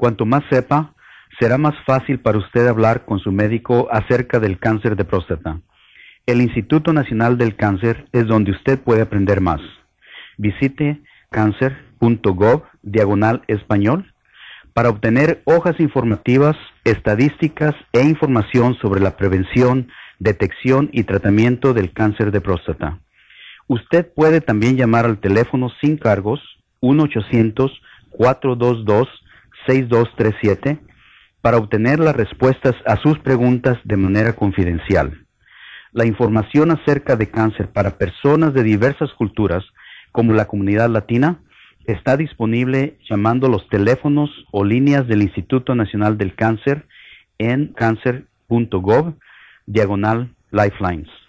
Cuanto más sepa, será más fácil para usted hablar con su médico acerca del cáncer de próstata. El Instituto Nacional del Cáncer es donde usted puede aprender más. Visite cancer.gov/español para obtener hojas informativas, estadísticas e información sobre la prevención, detección y tratamiento del cáncer de próstata. Usted puede también llamar al teléfono sin cargos 1-800-422-6237 para obtener las respuestas a sus preguntas de manera confidencial. La información acerca de cáncer para personas de diversas culturas, como la comunidad latina, está disponible llamando los teléfonos o líneas del Instituto Nacional del Cáncer en cancer.gov/lifelines.